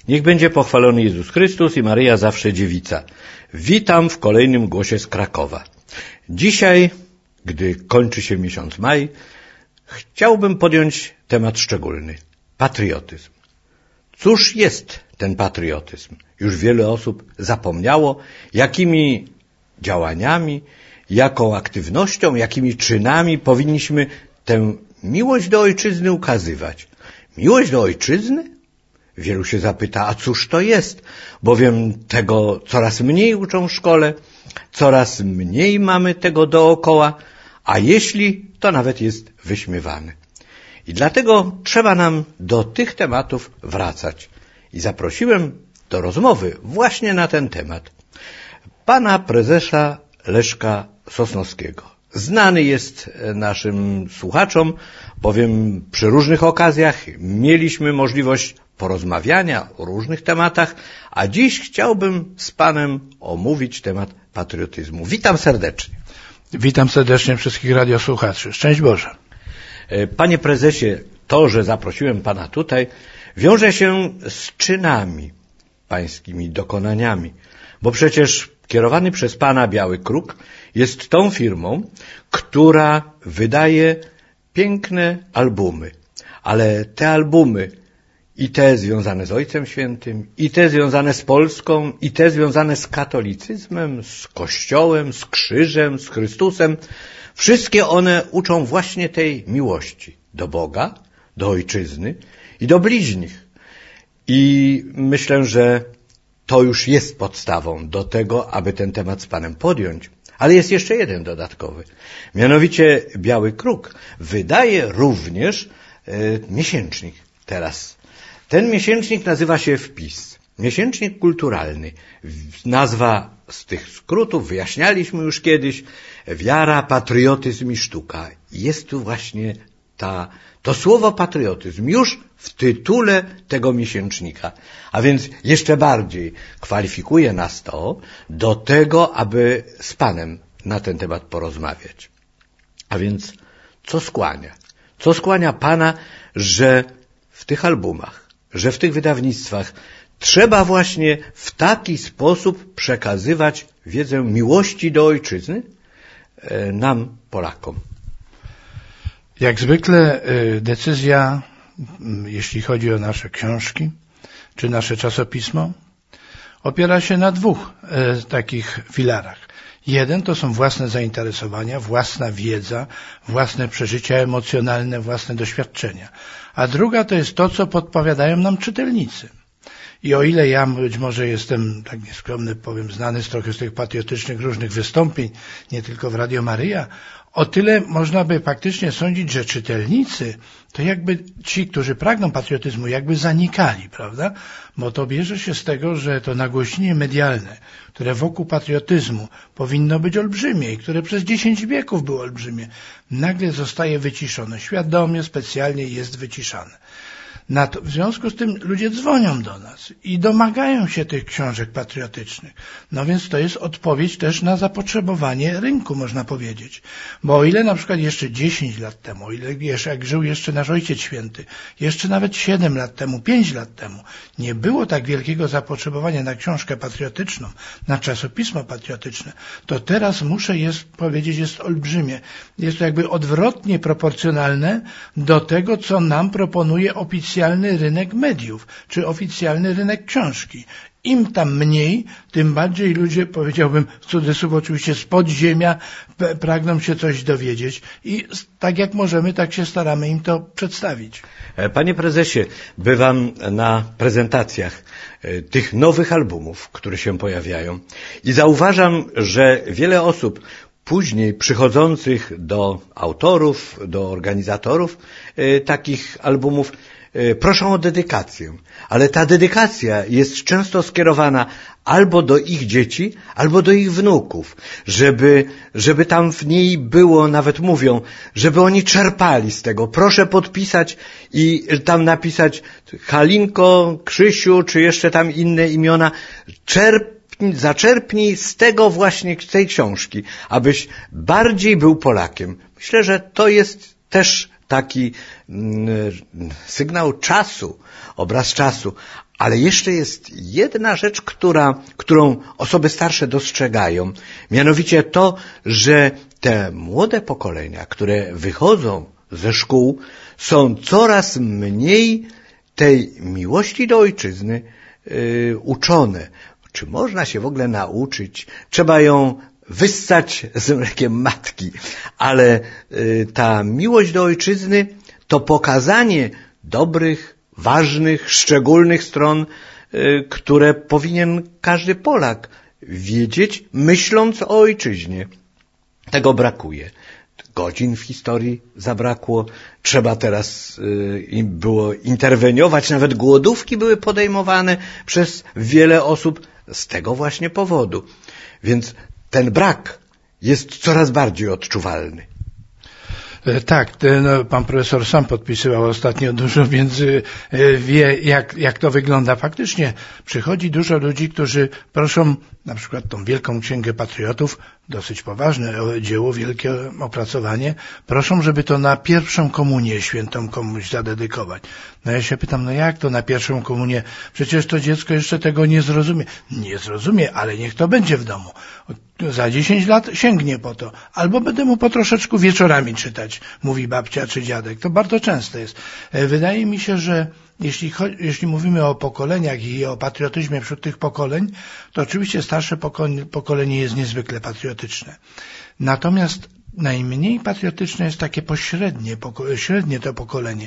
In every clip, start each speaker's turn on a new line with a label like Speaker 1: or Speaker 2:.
Speaker 1: Niech będzie pochwalony Jezus Chrystus i Maryja zawsze dziewica. Witam w kolejnym głosie z Krakowa. Dzisiaj, gdy kończy się miesiąc maj, chciałbym podjąć temat szczególny. Patriotyzm. Cóż jest ten patriotyzm? Już wiele osób zapomniało, jakimi działaniami, jaką aktywnością, jakimi czynami powinniśmy tę miłość do ojczyzny ukazywać. Miłość do ojczyzny? Wielu się zapyta, a cóż to jest? Bowiem tego coraz mniej uczą w szkole, coraz mniej mamy tego dookoła, a jeśli, to nawet jest wyśmiewane. I dlatego trzeba nam do tych tematów wracać. I zaprosiłem do rozmowy właśnie na ten temat pana prezesa Leszka Sosnowskiego. Znany jest naszym słuchaczom, bowiem przy różnych okazjach mieliśmy możliwość porozmawiania o różnych tematach, a dziś chciałbym z panem omówić temat patriotyzmu. Witam serdecznie.
Speaker 2: Witam serdecznie wszystkich radiosłuchaczy. Szczęść Boże.
Speaker 1: Panie prezesie, to, że zaprosiłem pana tutaj, wiąże się z czynami, pańskimi dokonaniami, bo przecież kierowany przez pana Biały Kruk jest tą firmą, która wydaje piękne albumy, ale te albumy i te związane z Ojcem Świętym, i te związane z Polską, i te związane z katolicyzmem, z Kościołem, z krzyżem, z Chrystusem, wszystkie one uczą właśnie tej miłości do Boga, do Ojczyzny i do bliźnich. I myślę, że to już jest podstawą do tego, aby ten temat z panem podjąć. Ale jest jeszcze jeden dodatkowy. Mianowicie Biały Kruk wydaje również miesięcznik teraz. Ten miesięcznik nazywa się Wpis. Miesięcznik kulturalny. Nazwa z tych skrótów wyjaśnialiśmy już kiedyś. Wiara, patriotyzm i sztuka. Jest tu właśnie to słowo patriotyzm już w tytule tego miesięcznika. A więc jeszcze bardziej kwalifikuje nas to do tego, aby z panem na ten temat porozmawiać. A więc co skłania? Co skłania pana, że w tych albumach, że w tych wydawnictwach trzeba właśnie w taki sposób przekazywać wiedzę miłości do ojczyzny nam, Polakom?
Speaker 2: Jak zwykle decyzja, jeśli chodzi o nasze książki, czy nasze czasopismo, opiera się na dwóch takich filarach. Jeden to są własne zainteresowania, własna wiedza, własne przeżycia emocjonalne, własne doświadczenia. A druga to jest to, co podpowiadają nam czytelnicy. I o ile ja być może jestem, tak nieskromny powiem, znany trochę z tych patriotycznych różnych wystąpień, nie tylko w Radio Maryja, o tyle można by faktycznie sądzić, że czytelnicy to jakby ci, którzy pragną patriotyzmu, jakby zanikali, prawda? Bo to bierze się z tego, że to nagłośnienie medialne, które wokół patriotyzmu powinno być olbrzymie i które przez 10 wieków było olbrzymie, nagle zostaje wyciszone. Świadomie, specjalnie jest wyciszane. W związku z tym ludzie dzwonią do nas i domagają się tych książek patriotycznych. No więc to jest odpowiedź też na zapotrzebowanie rynku, można powiedzieć. Bo o ile na przykład jeszcze 10 lat temu, o ile jak żył jeszcze nasz Ojciec Święty, jeszcze nawet 7 lat temu, 5 lat temu, nie było tak wielkiego zapotrzebowania na książkę patriotyczną, na czasopismo patriotyczne, to teraz muszę powiedzieć, jest olbrzymie. Jest to jakby odwrotnie proporcjonalne do tego, co nam proponuje oficjalny rynek mediów, czy oficjalny rynek książki. Im tam mniej, tym bardziej ludzie, powiedziałbym w cudzysłów oczywiście, z podziemia pragną się coś dowiedzieć i tak jak możemy, tak się staramy im to przedstawić.
Speaker 1: Panie prezesie, bywam na prezentacjach tych nowych albumów, które się pojawiają i zauważam, że wiele osób później przychodzących do autorów, do organizatorów takich albumów proszą o dedykację, ale ta dedykacja jest często skierowana albo do ich dzieci, albo do ich wnuków, żeby tam w niej było, nawet mówią, żeby oni czerpali z tego. Proszę podpisać i tam napisać Halinko, Krzysiu, czy jeszcze tam inne imiona. Zaczerpnij z tego właśnie, z tej książki, abyś bardziej był Polakiem. Myślę, że to jest też taki sygnał czasu, obraz czasu. Ale jeszcze jest jedna rzecz, którą osoby starsze dostrzegają. Mianowicie to, że te młode pokolenia, które wychodzą ze szkół, są coraz mniej tej miłości do ojczyzny uczone. Czy można się w ogóle nauczyć? Trzeba ją wyssać z mlekiem matki. Ale ta miłość do ojczyzny to pokazanie dobrych, ważnych, szczególnych stron, które powinien każdy Polak wiedzieć, myśląc o ojczyźnie. Tego brakuje. Godzin w historii zabrakło, trzeba teraz było interweniować, nawet głodówki były podejmowane przez wiele osób z tego właśnie powodu. Więc ten brak jest coraz bardziej odczuwalny.
Speaker 2: Tak, pan profesor sam podpisywał ostatnio dużo, więc wie, jak to wygląda. Faktycznie przychodzi dużo ludzi, którzy proszą na przykład tą Wielką Księgę Patriotów, dosyć poważne dzieło, wielkie opracowanie, proszą, żeby to na pierwszą komunię świętą komuś zadedykować. No ja się pytam, jak to na pierwszą komunię? Przecież to dziecko jeszcze tego nie zrozumie. Nie zrozumie, ale niech to będzie w domu. Za 10 lat sięgnie po to. Albo będę mu po troszeczku wieczorami czytać, mówi babcia czy dziadek. To bardzo często jest. Wydaje mi się, że jeśli mówimy o pokoleniach i o patriotyzmie wśród tych pokoleń, to oczywiście starsze pokolenie jest niezwykle patriotyczne. Natomiast najmniej patriotyczne jest takie średnie to pokolenie.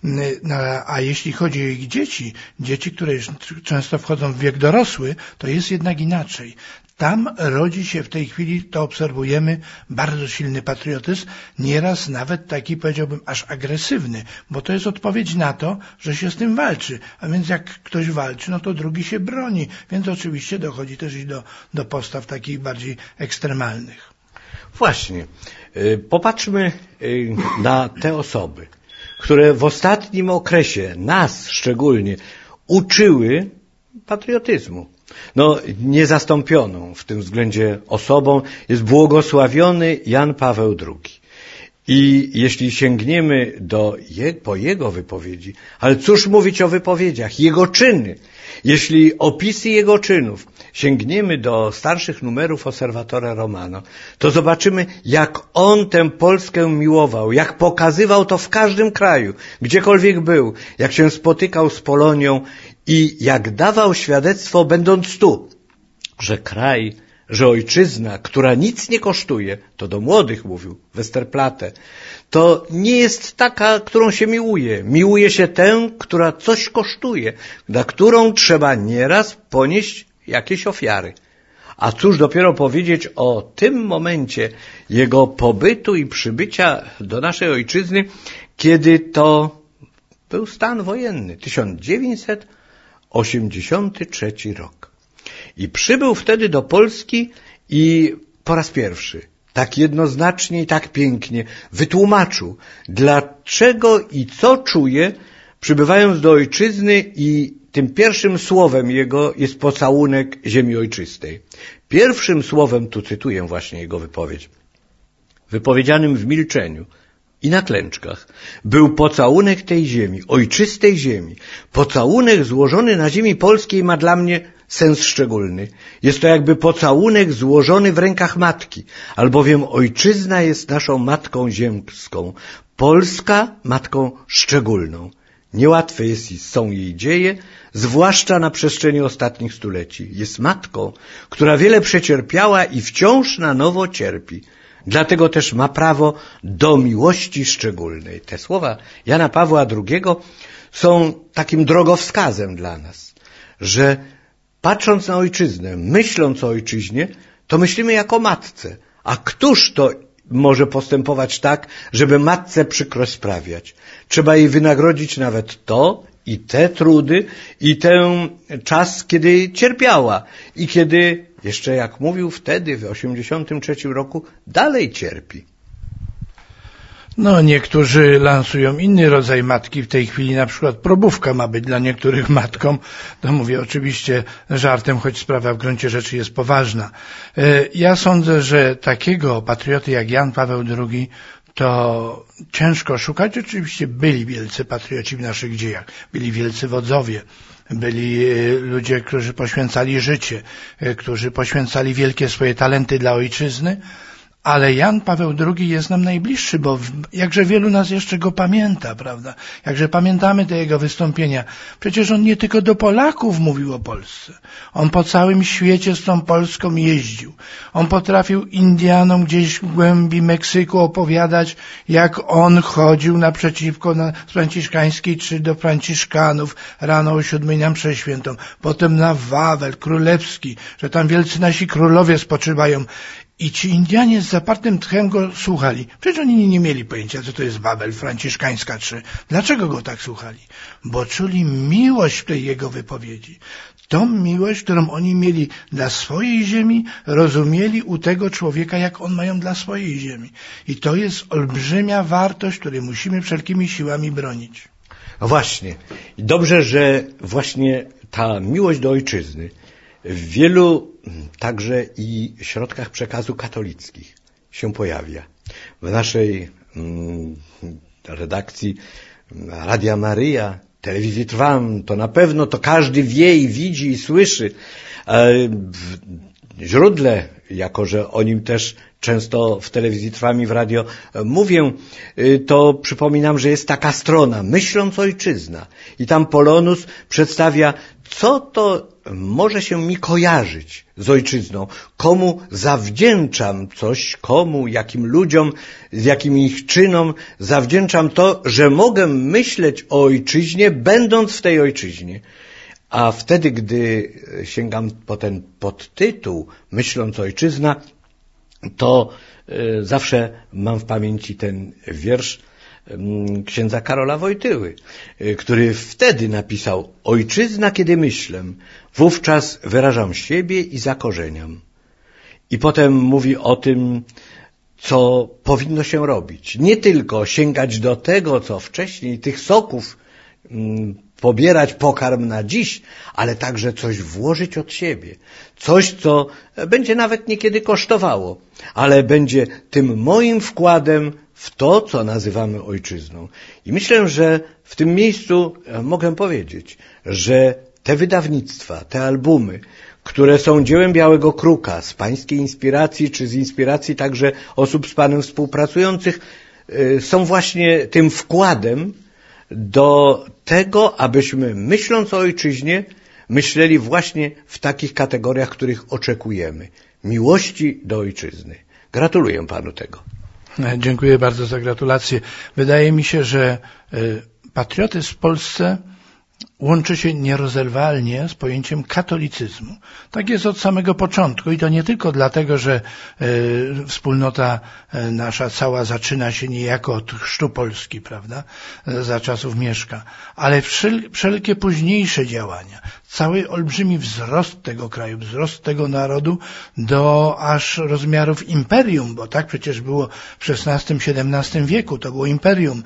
Speaker 2: A jeśli chodzi o ich dzieci, które już często wchodzą w wiek dorosły, to jest jednak inaczej. Tam rodzi się w tej chwili, to obserwujemy, bardzo silny patriotyzm, nieraz nawet taki, powiedziałbym, aż agresywny, bo to jest odpowiedź na to, że się z tym walczy. A więc jak ktoś walczy, no to drugi się broni. Więc oczywiście dochodzi też i do postaw takich bardziej ekstremalnych.
Speaker 1: Właśnie. Popatrzmy na te osoby, które w ostatnim okresie nas szczególnie uczyły patriotyzmu. Niezastąpioną w tym względzie osobą jest błogosławiony Jan Paweł II. I jeśli sięgniemy po jego wypowiedzi, ale cóż mówić o wypowiedziach, jego czyny, jeśli opisy jego czynów sięgniemy do starszych numerów Osservatore Romano, to zobaczymy, jak on tę Polskę miłował, jak pokazywał to w każdym kraju, gdziekolwiek był, jak się spotykał z Polonią i jak dawał świadectwo, będąc tu, że kraj, że ojczyzna, która nic nie kosztuje, to do młodych mówił Westerplatte, to nie jest taka, którą się miłuje. Miłuje się tę, która coś kosztuje, na którą trzeba nieraz ponieść jakieś ofiary. A cóż dopiero powiedzieć o tym momencie jego pobytu i przybycia do naszej ojczyzny, kiedy to był stan wojenny, 1983 rok. I przybył wtedy do Polski i po raz pierwszy tak jednoznacznie i tak pięknie wytłumaczył, dlaczego i co czuje, przybywając do ojczyzny, i tym pierwszym słowem jego jest pocałunek ziemi ojczystej. Pierwszym słowem, tu cytuję właśnie jego wypowiedź, wypowiedzianym w milczeniu i na klęczkach, był pocałunek tej ziemi, ojczystej ziemi. Pocałunek złożony na ziemi polskiej ma dla mnie sens szczególny. Jest to jakby pocałunek złożony w rękach matki, albowiem ojczyzna jest naszą matką ziemską, Polska matką szczególną. Niełatwe są jej dzieje, zwłaszcza na przestrzeni ostatnich stuleci. Jest matką, która wiele przecierpiała i wciąż na nowo cierpi. Dlatego też ma prawo do miłości szczególnej. Te słowa Jana Pawła II są takim drogowskazem dla nas, że patrząc na ojczyznę, myśląc o ojczyźnie, to myślimy jako matce. A któż to może postępować tak, żeby matce przykrość sprawiać? Trzeba jej wynagrodzić nawet to i te trudy i ten czas, kiedy cierpiała i kiedy, jeszcze jak mówił wtedy, w 1983 roku, dalej cierpi.
Speaker 2: Niektórzy lansują inny rodzaj matki. W tej chwili na przykład probówka ma być dla niektórych matką. To mówię oczywiście żartem, choć sprawa w gruncie rzeczy jest poważna. Ja sądzę, że takiego patrioty jak Jan Paweł II to ciężko szukać. Oczywiście byli wielcy patrioci w naszych dziejach, byli wielcy wodzowie. byli ludzie, którzy poświęcali życie, którzy poświęcali wielkie swoje talenty dla ojczyzny, ale Jan Paweł II jest nam najbliższy, bo jakże wielu nas jeszcze go pamięta, prawda? Jakże pamiętamy te jego wystąpienia. Przecież on nie tylko do Polaków mówił o Polsce. On po całym świecie z tą Polską jeździł. On potrafił Indianom gdzieś w głębi Meksyku opowiadać, jak on chodził naprzeciwko z Franciszkańskiej czy do Franciszkanów rano o 7 na mszę świętą. Potem na Wawel Królewski, że tam wielcy nasi królowie spoczywają. I ci Indianie z zapartym tchem go słuchali. Przecież oni nie mieli pojęcia, co to jest Wawel Franciszkańska, czy dlaczego go tak słuchali? Bo czuli miłość w tej jego wypowiedzi. Tą miłość, którą oni mieli dla swojej ziemi, rozumieli u tego człowieka, jak on mają dla swojej ziemi. I to jest olbrzymia wartość, której musimy wszelkimi siłami bronić.
Speaker 1: No właśnie. I dobrze, że właśnie ta miłość do ojczyzny w wielu także i środkach przekazu katolickich się pojawia. W naszej redakcji Radia Maryja, Telewizji Trwam, to na pewno to każdy wie i widzi i słyszy. W źródle, jako że o nim też często w Telewizji Trwam i w radio mówię, to przypominam, że jest taka strona Myśląc Ojczyzna i tam Polonus przedstawia, co to może się mi kojarzyć z ojczyzną, komu zawdzięczam coś, komu, jakim ludziom, z jakim ich czynom zawdzięczam to, że mogę myśleć o ojczyźnie, będąc w tej ojczyźnie. A wtedy, gdy sięgam po ten podtytuł Myśląc Ojczyzna, to zawsze mam w pamięci ten wiersz księdza Karola Wojtyły, który wtedy napisał: Ojczyzna, kiedy myślę, wówczas wyrażam siebie i zakorzeniam. I potem mówi o tym, co powinno się robić. Nie tylko sięgać do tego, co wcześniej, tych soków, pobierać pokarm na dziś, ale także coś włożyć od siebie. Coś, co będzie nawet niekiedy kosztowało, ale będzie tym moim wkładem w to, co nazywamy ojczyzną. I myślę, że w tym miejscu mogę powiedzieć, że te wydawnictwa, te albumy, które są dziełem Białego Kruka, z pańskiej inspiracji, czy z inspiracji także osób z panem współpracujących, są właśnie tym wkładem do tego, abyśmy myśląc o ojczyźnie, myśleli właśnie w takich kategoriach, których oczekujemy. Miłości do ojczyzny. Gratuluję panu tego.
Speaker 2: Dziękuję bardzo za gratulacje. Wydaje mi się, że patriotyzm w Polsce łączy się nierozerwalnie z pojęciem katolicyzmu. Tak jest od samego początku i to nie tylko dlatego, że wspólnota nasza cała zaczyna się niejako od chrztu Polski, prawda, za czasów Mieszka, ale wszelkie późniejsze działania, cały olbrzymi wzrost tego kraju, wzrost tego narodu do aż rozmiarów imperium, bo tak przecież było w XVI-XVII wieku, to było imperium.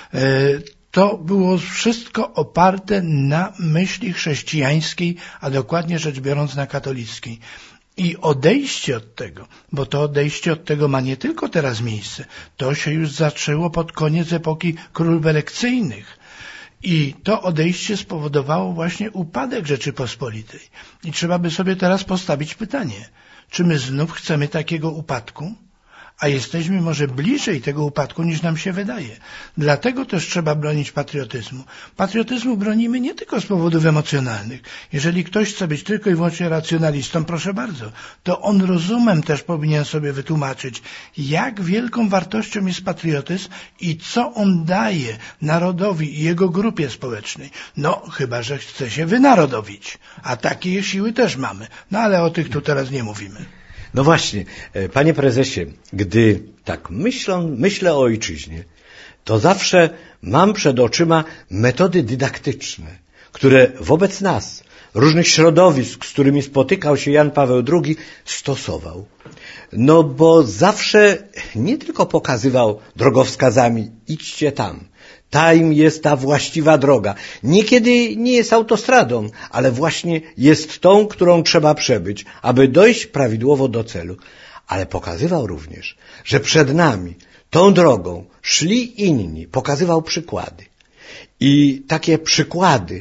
Speaker 2: To było wszystko oparte na myśli chrześcijańskiej, a dokładnie rzecz biorąc na katolickiej. I odejście od tego, bo to odejście od tego ma nie tylko teraz miejsce, to się już zaczęło pod koniec epoki królów elekcyjnych. I to odejście spowodowało właśnie upadek Rzeczypospolitej. I trzeba by sobie teraz postawić pytanie, czy my znów chcemy takiego upadku? A jesteśmy może bliżej tego upadku, niż nam się wydaje. Dlatego też trzeba bronić patriotyzmu. Patriotyzmu bronimy nie tylko z powodów emocjonalnych. Jeżeli ktoś chce być tylko i wyłącznie racjonalistą, proszę bardzo, to on rozumem też powinien sobie wytłumaczyć, jak wielką wartością jest patriotyzm i co on daje narodowi i jego grupie społecznej. No, chyba że chce się wynarodowić. A takie siły też mamy. No ale o tych tu teraz nie mówimy.
Speaker 1: No właśnie, panie prezesie, gdy tak myślę o ojczyźnie, to zawsze mam przed oczyma metody dydaktyczne, które wobec nas, różnych środowisk, z którymi spotykał się Jan Paweł II, stosował. No bo zawsze nie tylko pokazywał drogowskazami, idźcie tam, tam jest ta właściwa droga. Niekiedy nie jest autostradą, ale właśnie jest tą, którą trzeba przebyć, aby dojść prawidłowo do celu. Ale pokazywał również, że przed nami tą drogą szli inni, pokazywał przykłady. I takie przykłady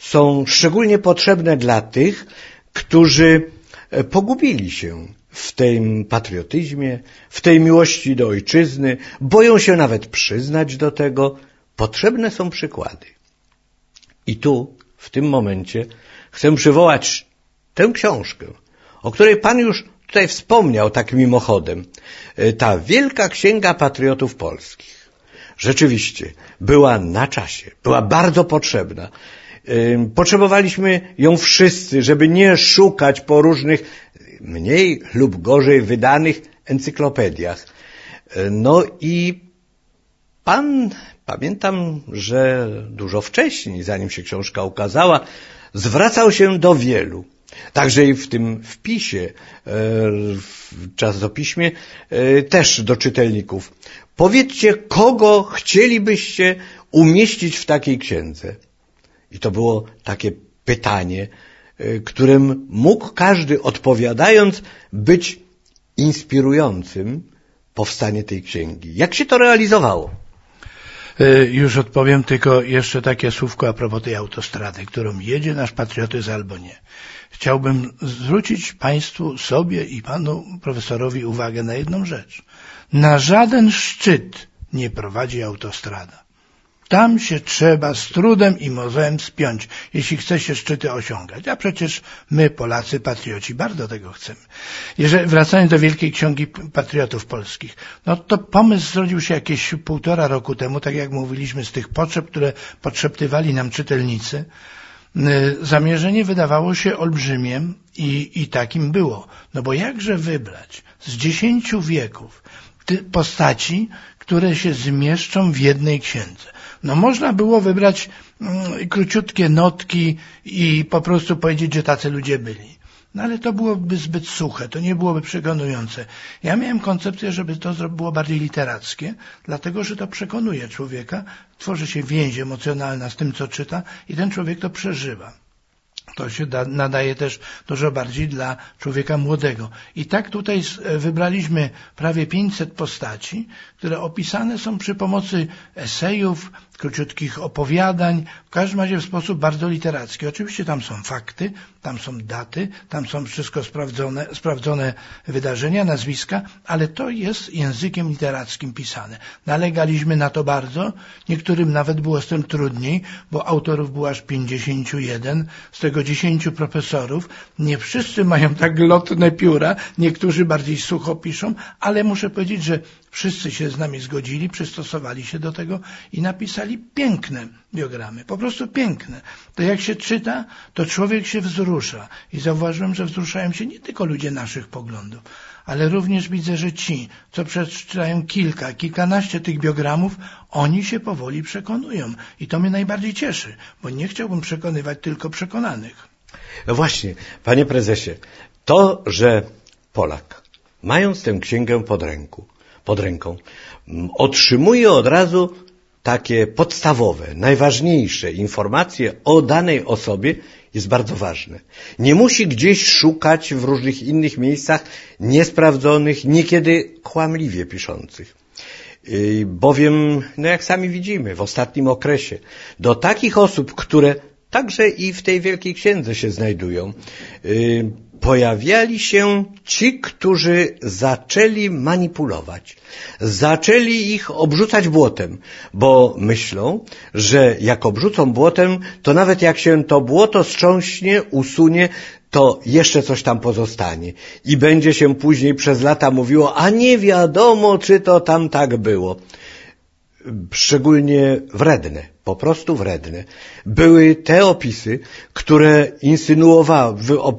Speaker 1: są szczególnie potrzebne dla tych, którzy pogubili się w tym patriotyzmie, w tej miłości do ojczyzny, boją się nawet przyznać do tego. Potrzebne są przykłady. I tu, w tym momencie, chcę przywołać tę książkę, o której Pan już tutaj wspomniał tak mimochodem. Ta Wielka Księga Patriotów Polskich. Rzeczywiście była na czasie, była bardzo potrzebna. Potrzebowaliśmy ją wszyscy, żeby nie szukać po różnych mniej lub gorzej wydanych encyklopediach. No i Pan, pamiętam, że dużo wcześniej, zanim się książka ukazała, zwracał się do wielu. Także i w tym wpisie, w czasopiśmie, też do czytelników. Powiedzcie, kogo chcielibyście umieścić w takiej księdze? I to było takie pytanie, którym mógł każdy, odpowiadając, być inspirującym powstanie tej księgi. Jak się to realizowało?
Speaker 2: Już odpowiem, tylko jeszcze takie słówko a propos tej autostrady, którą jedzie nasz patriotyzm albo nie. Chciałbym zwrócić Państwu, sobie i Panu profesorowi uwagę na jedną rzecz. Na żaden szczyt nie prowadzi autostrada. Tam się trzeba z trudem i mozołem spiąć, jeśli chce się szczyty osiągać. A przecież my, Polacy, patrioci, bardzo tego chcemy. Wracając do Wielkiej Księgi Patriotów Polskich, no to pomysł zrodził się jakieś 1,5 roku temu, tak jak mówiliśmy, z tych potrzeb, które podszeptywali nam czytelnicy. Zamierzenie wydawało się olbrzymie i takim było. No bo jakże wybrać z 10 wieków postaci, które się zmieszczą w jednej księdze? No można było wybrać króciutkie notki i po prostu powiedzieć, że tacy ludzie byli. No ale to byłoby zbyt suche, to nie byłoby przekonujące. Ja miałem koncepcję, żeby to było bardziej literackie, dlatego że to przekonuje człowieka, tworzy się więź emocjonalna z tym, co czyta i ten człowiek to przeżywa. To się nadaje też dużo bardziej dla człowieka młodego. I tak tutaj wybraliśmy prawie 500 postaci, które opisane są przy pomocy esejów, króciutkich opowiadań, w każdym razie w sposób bardzo literacki. Oczywiście tam są fakty, tam są daty, tam są wszystko sprawdzone wydarzenia, nazwiska, ale to jest językiem literackim pisane. Nalegaliśmy na to bardzo, niektórym nawet było z tym trudniej, bo autorów było aż 51, z tego 10 profesorów. Nie wszyscy mają tak lotne pióra, niektórzy bardziej sucho piszą, ale muszę powiedzieć, że wszyscy się z nami zgodzili, przystosowali się do tego i napisali piękne biogramy, po prostu piękne. To jak się czyta, to człowiek się wzrusza i zauważyłem, że wzruszają się nie tylko ludzie naszych poglądów, ale również widzę, że ci, co przeczytają kilkanaście tych biogramów, oni się powoli przekonują i to mnie najbardziej cieszy, bo nie chciałbym przekonywać tylko przekonanych.
Speaker 1: No właśnie, panie prezesie, to, że Polak, mając tę księgę pod ręką, otrzymuje od razu takie podstawowe, najważniejsze informacje o danej osobie, jest bardzo ważne. Nie musi gdzieś szukać w różnych innych miejscach niesprawdzonych, niekiedy kłamliwie piszących. Bowiem, no jak sami widzimy, w ostatnim okresie do takich osób, które także i w tej Wielkiej Księdze się znajdują, pojawiali się ci, którzy zaczęli manipulować, zaczęli ich obrzucać błotem, bo myślą, że jak obrzucą błotem, to nawet jak się to błoto strząśnie, usunie, to jeszcze coś tam pozostanie i będzie się później przez lata mówiło, a nie wiadomo, czy to tam tak było. Szczególnie wredne, po prostu wredne, były te opisy, które insynuowały,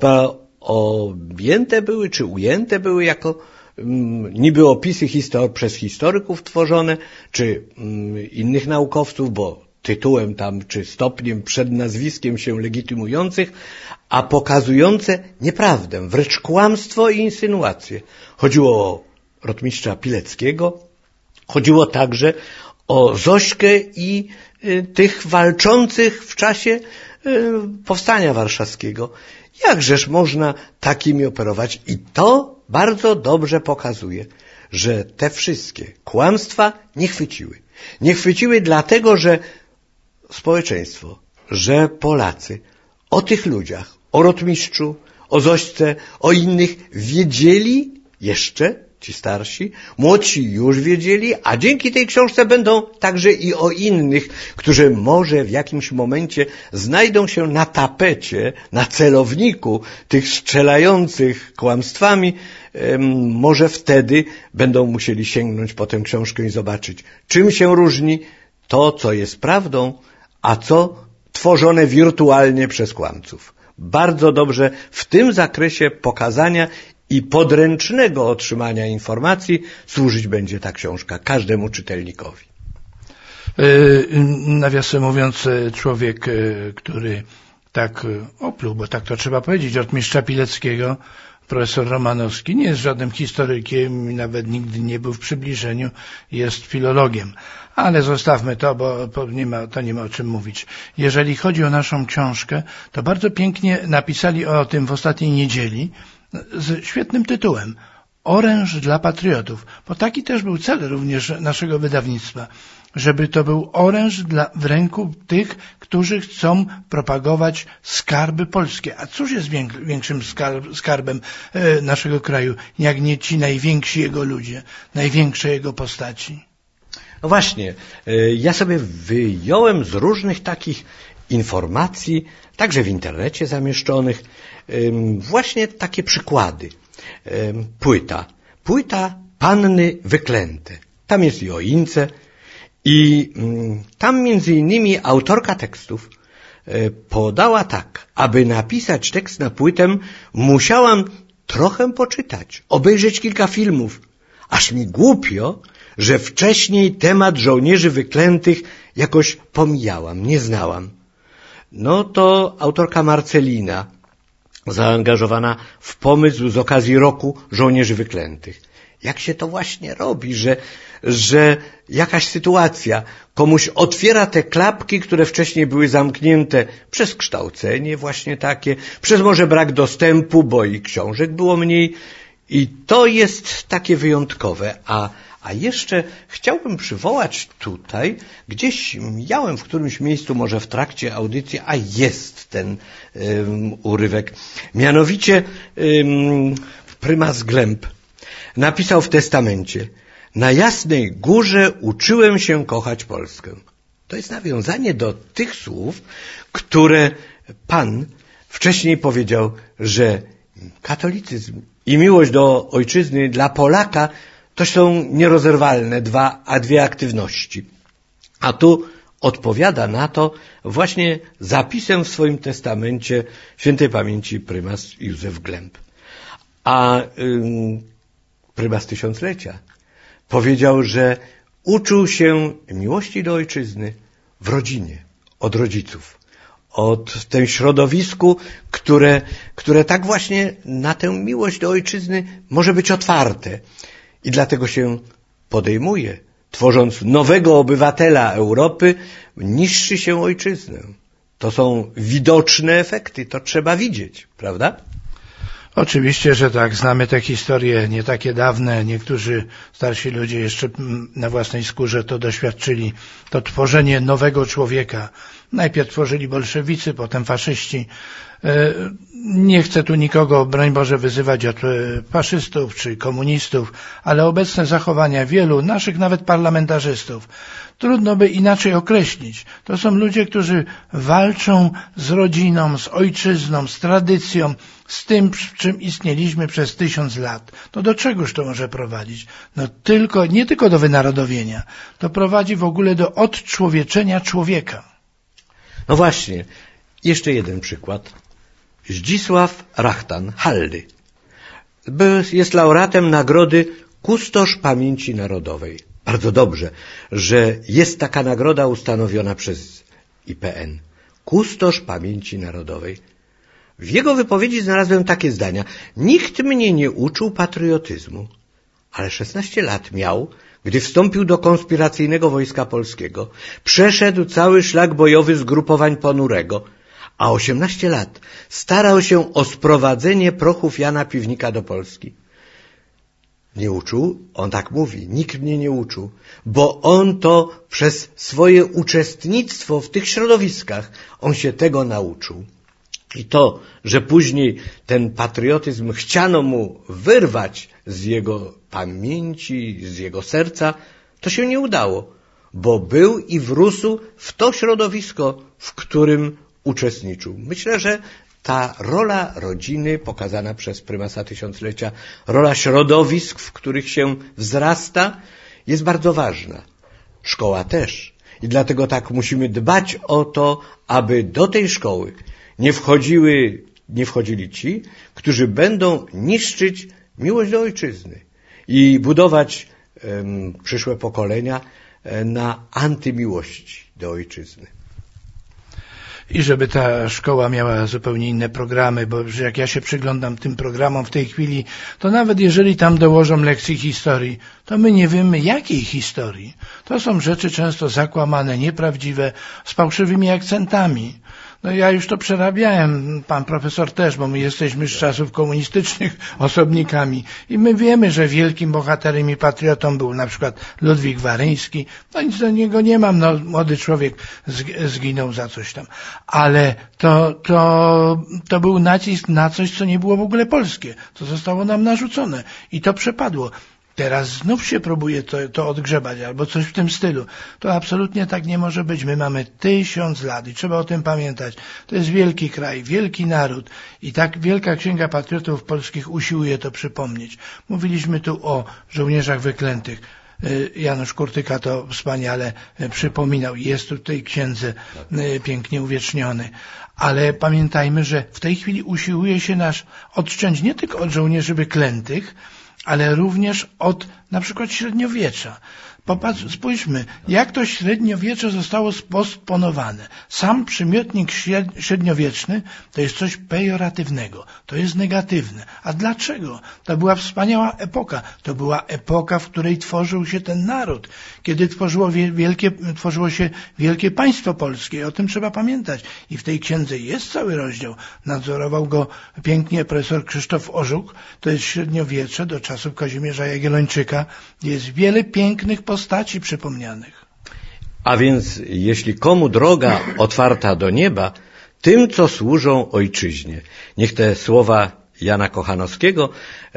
Speaker 1: objęte były, czy ujęte były jako niby opisy przez historyków tworzone, czy innych naukowców, bo tytułem tam, czy stopniem przed nazwiskiem się legitymujących, a pokazujące nieprawdę, wręcz kłamstwo i insynuacje. Chodziło o rotmistrza Pileckiego, chodziło także o Zośkę i tych walczących w czasie Powstania Warszawskiego. Jakżeż można takimi operować? I to bardzo dobrze pokazuje, że te wszystkie kłamstwa nie chwyciły. Nie chwyciły dlatego, że społeczeństwo że Polacy o tych ludziach, o rotmistrzu, o Zośce, o innych wiedzieli jeszcze, ci starsi, młodsi już wiedzieli, a dzięki tej książce będą także i o innych, którzy może w jakimś momencie znajdą się na tapecie, na celowniku tych strzelających kłamstwami, może wtedy będą musieli sięgnąć po tę książkę i zobaczyć, czym się różni to, co jest prawdą, a co tworzone wirtualnie przez kłamców. Bardzo dobrze w tym zakresie pokazania i podręcznego otrzymania informacji służyć będzie ta książka każdemu czytelnikowi.
Speaker 2: Nawiasem mówiąc, człowiek, który tak opluł, bo tak to trzeba powiedzieć, rotmistrza Pileckiego, profesor Romanowski, nie jest żadnym historykiem, nawet nigdy nie był w przybliżeniu, jest filologiem. Ale zostawmy to, bo nie ma o czym mówić. Jeżeli chodzi o naszą książkę, to bardzo pięknie napisali o tym w ostatniej niedzieli z świetnym tytułem Oręż dla patriotów, bo taki też był cel również naszego wydawnictwa, żeby to był oręż w ręku tych, którzy chcą propagować skarby polskie. A cóż jest większym skarbem naszego kraju, jak nie ci najwięksi jego ludzie, największe jego postaci?
Speaker 1: No właśnie, ja sobie wyjąłem z różnych takich informacji, także w internecie zamieszczonych, właśnie takie przykłady. Płyta Panny Wyklęte. Tam jest i o Ince i tam między innymi autorka tekstów podała tak, aby napisać tekst na płytę, musiałam trochę poczytać, obejrzeć kilka filmów, aż mi głupio, że wcześniej temat żołnierzy wyklętych jakoś pomijałam, nie znałam. No to autorka Marcelina, zaangażowana w pomysł z okazji Roku Żołnierzy Wyklętych. Jak się to właśnie robi, że jakaś sytuacja komuś otwiera te klapki, które wcześniej były zamknięte przez kształcenie właśnie takie, przez może brak dostępu, bo i książek było mniej. I to jest takie wyjątkowe. A jeszcze chciałbym przywołać tutaj, gdzieś miałem w którymś miejscu, może w trakcie audycji, a jest ten urywek. Mianowicie prymas Glemp napisał w testamencie: na Jasnej Górze uczyłem się kochać Polskę. To jest nawiązanie do tych słów, które Pan wcześniej powiedział, że katolicyzm i miłość do ojczyzny dla Polaka to są nierozerwalne dwie aktywności. A tu odpowiada na to właśnie zapisem w swoim testamencie świętej pamięci prymas Józef Glemp. A prymas tysiąclecia powiedział, że uczył się miłości do ojczyzny w rodzinie, od rodziców, od tym środowisku, które tak właśnie na tę miłość do ojczyzny może być otwarte. I dlatego się podejmuje, tworząc nowego obywatela Europy, niszczy się ojczyznę. To są widoczne efekty, to trzeba widzieć, prawda?
Speaker 2: Oczywiście, że tak. Znamy te historie nie takie dawne. Niektórzy starsi ludzie jeszcze na własnej skórze to doświadczyli. To tworzenie nowego człowieka. Najpierw tworzyli bolszewicy, potem faszyści. Nie chcę tu nikogo, broń Boże, wyzywać od faszystów czy komunistów, ale obecne zachowania wielu naszych nawet parlamentarzystów trudno by inaczej określić. To są ludzie, którzy walczą z rodziną, z ojczyzną, z tradycją, z tym, czym istnieliśmy przez 1000 lat. To do czegoż to może prowadzić? No nie tylko do wynarodowienia. To prowadzi w ogóle do odczłowieczenia człowieka.
Speaker 1: No właśnie, jeszcze jeden przykład. Zdzisław Rachtan, Haldy. Jest laureatem nagrody Kustosz Pamięci Narodowej. Bardzo dobrze, że jest taka nagroda ustanowiona przez IPN. Kustosz Pamięci Narodowej. W jego wypowiedzi znalazłem takie zdania: nikt mnie nie uczył patriotyzmu, ale 16 lat miał, gdy wstąpił do konspiracyjnego Wojska Polskiego. Przeszedł cały szlak bojowy zgrupowań Ponurego, a 18 lat starał się o sprowadzenie prochów Jana Piwnika do Polski. nie uczył, on tak mówi, nikt mnie nie uczył, bo on to przez swoje uczestnictwo w tych środowiskach, on się tego nauczył. I to, że później ten patriotyzm chciano mu wyrwać z jego pamięci, z jego serca, to się nie udało, bo był i wrósł w to środowisko, w którym uczestniczył. Myślę, że ta rola rodziny pokazana przez prymasa tysiąclecia, rola środowisk, w których się wzrasta, jest bardzo ważna. Szkoła też. I dlatego tak musimy dbać o to, aby do tej szkoły nie wchodzili ci, którzy będą niszczyć miłość do ojczyzny i budować przyszłe pokolenia na antymiłości do ojczyzny.
Speaker 2: I żeby ta szkoła miała zupełnie inne programy, bo jak ja się przyglądam tym programom w tej chwili, to nawet jeżeli tam dołożą lekcji historii, to my nie wiemy jakiej historii. To są rzeczy często zakłamane, nieprawdziwe, z fałszywymi akcentami. No ja już to przerabiałem, pan profesor też, bo my jesteśmy z czasów komunistycznych osobnikami i my wiemy, że wielkim bohaterem i patriotą był na przykład Ludwik Waryński. No nic do niego nie mam, no młody człowiek zginął za coś tam. Ale to był nacisk na coś, co nie było w ogóle polskie, co zostało nam narzucone i to przepadło. Teraz znów się próbuje to odgrzebać, albo coś w tym stylu. To absolutnie tak nie może być. My mamy 1000 lat i trzeba o tym pamiętać. To jest wielki kraj, wielki naród i tak Wielka Księga Patriotów Polskich usiłuje to przypomnieć. Mówiliśmy tu o żołnierzach wyklętych. Janusz Kurtyka to wspaniale przypominał. Jest tu w tej księdze pięknie uwieczniony. Ale pamiętajmy, że w tej chwili usiłuje się nas odciąć nie tylko od żołnierzy wyklętych, ale również od na przykład średniowiecza. Spójrzmy, jak to średniowiecze zostało spostponowane. Sam przymiotnik średniowieczny to jest coś pejoratywnego, to jest negatywne. A dlaczego? To była wspaniała epoka. To była epoka, w której tworzył się ten naród, kiedy tworzyło się wielkie państwo polskie. O tym trzeba pamiętać. I w tej księdze jest cały rozdział. Nadzorował go pięknie profesor Krzysztof Orzuk. To jest średniowiecze do czasów Kazimierza Jagiellończyka. Jest wiele pięknych postaci przypomnianych.
Speaker 1: A więc jeśli komu droga otwarta do nieba, tym, co służą ojczyźnie. Niech te słowa Jana Kochanowskiego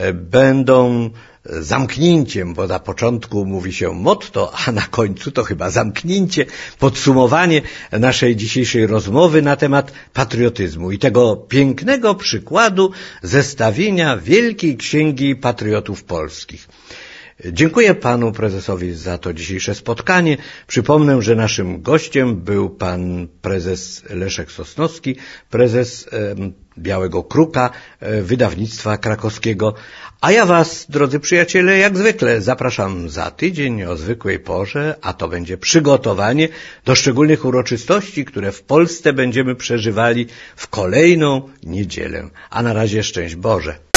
Speaker 1: będą zamknięciem, bo na początku mówi się motto, a na końcu to chyba zamknięcie, podsumowanie naszej dzisiejszej rozmowy na temat patriotyzmu i tego pięknego przykładu zestawienia Wielkiej Księgi Patriotów Polskich. Dziękuję panu prezesowi za to dzisiejsze spotkanie. Przypomnę, że naszym gościem był pan prezes Leszek Sosnowski, prezes Białego Kruka, wydawnictwa krakowskiego. A ja was, drodzy przyjaciele, jak zwykle zapraszam za tydzień o zwykłej porze, a to będzie przygotowanie do szczególnych uroczystości, które w Polsce będziemy przeżywali w kolejną niedzielę. A na razie szczęść Boże.